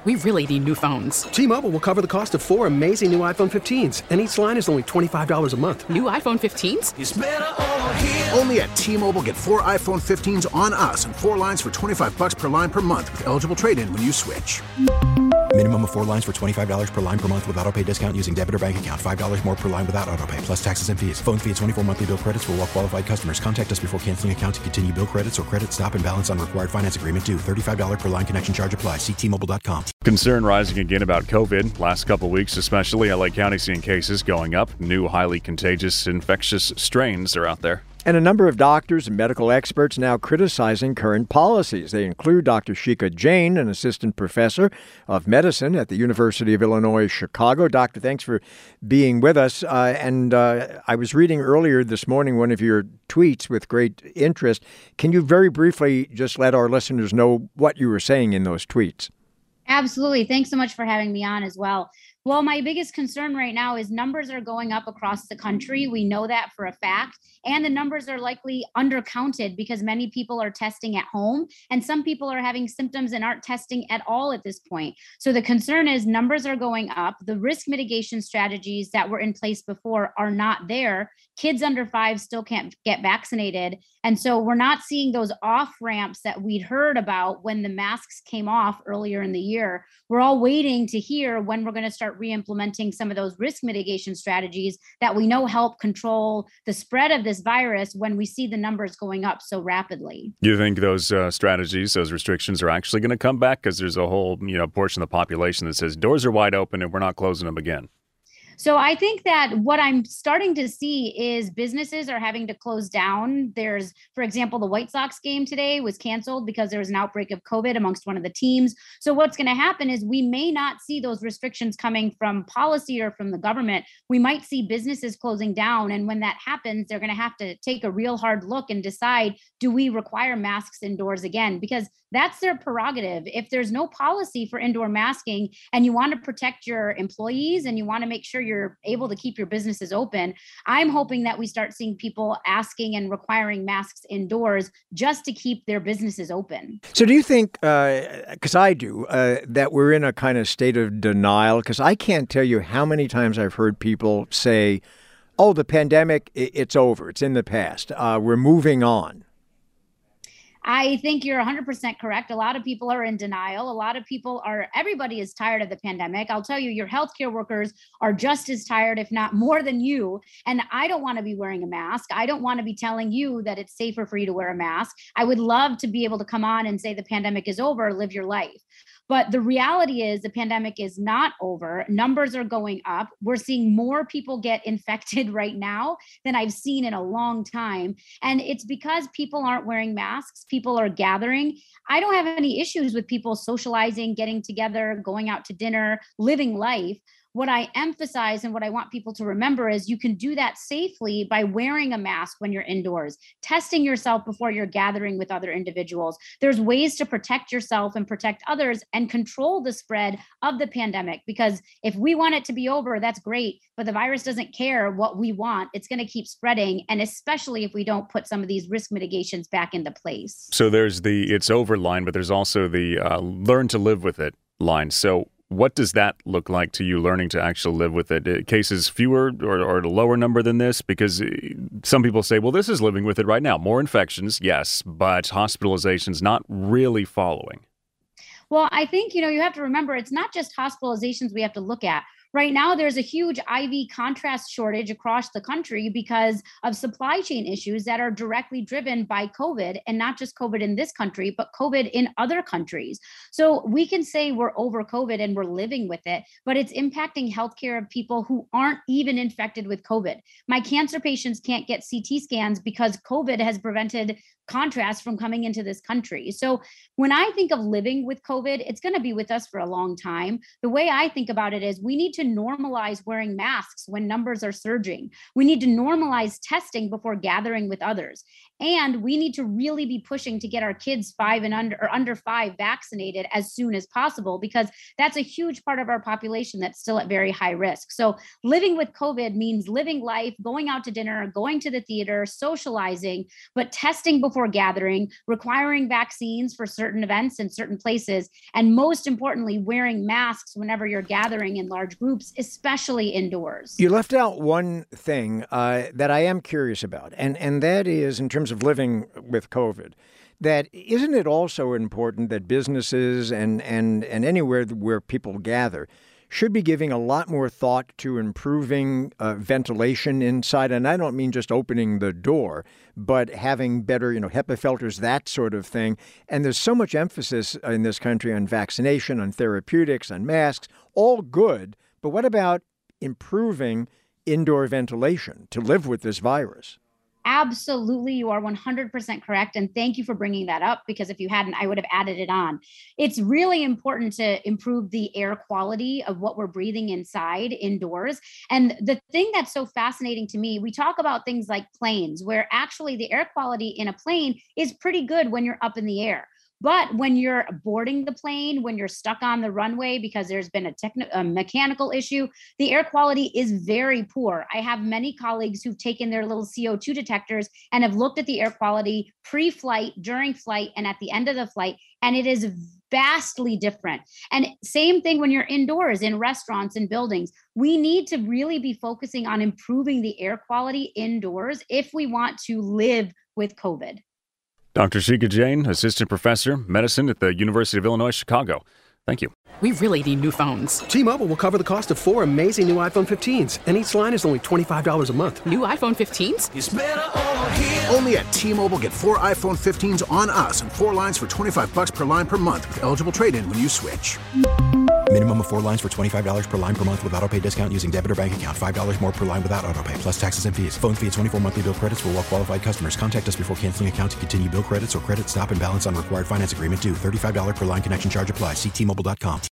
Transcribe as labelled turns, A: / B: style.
A: We really need new phones.
B: T-Mobile will cover the cost of 4 amazing new iPhone 15s, and each line is only $25 a month.
A: New iPhone 15s?
C: It's better over here.
D: Only at T-Mobile, get 4 iPhone 15s on us and 4 lines for $25 per line per month with eligible trade-in when you switch.
E: Minimum of 4 lines for $25 per line per month with autopay discount using debit or bank account. $5 more per line without autopay, plus taxes and fees. Phone fee at 24 monthly bill credits for well-qualified customers. Contact us before canceling account to continue bill credits or credit stop and balance on required finance agreement due. $35 per line connection charge applies. See T-Mobile.com.
F: Concern rising again about COVID. Last couple weeks, especially, LA County seeing cases going up. New highly contagious infectious strains are out there.
G: And a number of doctors and medical experts now criticizing current policies. They include Dr. Shika Jain, an assistant professor of medicine at the University of Illinois, Chicago. Doctor, thanks for being with us. I was reading earlier this morning one of your tweets with great interest. Can you very briefly just let our listeners know what you were saying in those tweets?
H: Absolutely. Thanks so much for having me on as well. Well, my biggest concern right now is numbers are going up across the country. We know that for a fact. And the numbers are likely undercounted because many people are testing at home and some people are having symptoms and aren't testing at all at this point. So the concern is numbers are going up. The risk mitigation strategies that were in place before are not there. Kids under 5 still can't get vaccinated. And so we're not seeing those off ramps that we'd heard about when the masks came off earlier in the year. We're all waiting to hear when we're going to start re-implementing some of those risk mitigation strategies that we know help control the spread of this virus when we see the numbers going up so rapidly.
F: You think those strategies, those restrictions are actually going to come back? Because there's a whole portion of the population that says doors are wide open and we're not closing them again.
H: So I think that what I'm starting to see is businesses are having to close down. There's, for example, the White Sox game today was canceled because there was an outbreak of COVID amongst one of the teams. So what's going to happen is we may not see those restrictions coming from policy or from the government. We might see businesses closing down. And when that happens, they're going to have to take a real hard look and decide, do we require masks indoors again? Because that's their prerogative. If there's no policy for indoor masking and you want to protect your employees and you want to make sure you're able to keep your businesses open, I'm hoping that we start seeing people asking and requiring masks indoors just to keep their businesses open.
G: So do you think, because I do, that we're in a kind of state of denial? Because I can't tell you how many times I've heard people say, oh, the pandemic, it's over. It's in the past. We're moving on.
H: I think you're 100% correct. A lot of people are in denial. Everybody is tired of the pandemic. I'll tell you, your healthcare workers are just as tired, if not more than you. And I don't want to be wearing a mask. I don't want to be telling you that it's safer for you to wear a mask. I would love to be able to come on and say the pandemic is over, live your life. But the reality is the pandemic is not over. Numbers are going up. We're seeing more people get infected right now than I've seen in a long time. And it's because people aren't wearing masks. People are gathering. I don't have any issues with people socializing, getting together, going out to dinner, living life. What I emphasize and what I want people to remember is you can do that safely by wearing a mask when you're indoors, testing yourself before you're gathering with other individuals. There's ways to protect yourself and protect others and control the spread of the pandemic, because if we want it to be over, that's great, but the virus doesn't care what we want. It's going to keep spreading, and especially if we don't put some of these risk mitigations back into place.
F: So there's the it's over line, but there's also the learn to live with it line. So what does that look like to you, learning to actually live with it? Cases fewer or a lower number than this? Because some people say, well, this is living with it right now. More infections, yes, but hospitalizations not really following.
H: Well, I think, you have to remember, it's not just hospitalizations we have to look at. Right now, there's a huge IV contrast shortage across the country because of supply chain issues that are directly driven by COVID, and not just COVID in this country, but COVID in other countries. So we can say we're over COVID and we're living with it, but it's impacting healthcare of people who aren't even infected with COVID. My cancer patients can't get CT scans because COVID has prevented contrast from coming into this country. So when I think of living with COVID, it's going to be with us for a long time. The way I think about it is we need to normalize wearing masks when numbers are surging. We need to normalize testing before gathering with others. And we need to really be pushing to get our kids 5 and under or under 5 vaccinated as soon as possible, because that's a huge part of our population that's still at very high risk. So living with COVID means living life, going out to dinner, going to the theater, socializing, but testing before gathering, requiring vaccines for certain events in certain places, and most importantly, wearing masks whenever you're gathering in large groups, especially indoors.
G: You left out one thing that I am curious about, and that is in terms of living with COVID. That isn't it also important that businesses and anywhere where people gather should be giving a lot more thought to improving ventilation inside? And I don't mean just opening the door, but having better, HEPA filters, that sort of thing. And there's so much emphasis in this country on vaccination, on therapeutics, on masks, all good. But what about improving indoor ventilation to live with this virus?
H: Absolutely. You are 100% correct. And thank you for bringing that up, because if you hadn't, I would have added it on. It's really important to improve the air quality of what we're breathing inside indoors. And the thing that's so fascinating to me, we talk about things like planes, where actually the air quality in a plane is pretty good when you're up in the air. But when you're boarding the plane, when you're stuck on the runway because there's been a mechanical issue, the air quality is very poor. I have many colleagues who've taken their little CO2 detectors and have looked at the air quality pre-flight, during flight, and at the end of the flight, and it is vastly different. And same thing when you're indoors, in restaurants and buildings. We need to really be focusing on improving the air quality indoors if we want to live with COVID.
F: Dr. Shikha Jain, Assistant Professor, Medicine at the University of Illinois, Chicago. Thank you.
A: We really need new phones.
B: T-Mobile will cover the cost of 4 amazing new iPhone 15s, and each line is only $25 a month.
A: New iPhone 15s?
D: It's better over here. Only at T-Mobile, get 4 iPhone 15s on us and 4 lines for $25 per line per month with eligible trade-in when you switch.
E: Minimum of 4 lines for $25 per line per month with autopay discount using debit or bank account. $5 more per line without autopay, plus taxes and fees. Phone fee at 24 monthly bill credits for well-qualified customers. Contact us before canceling account to continue bill credits or credit stop and balance on required finance agreement due. $35 per line connection charge applies. See T-Mobile.com.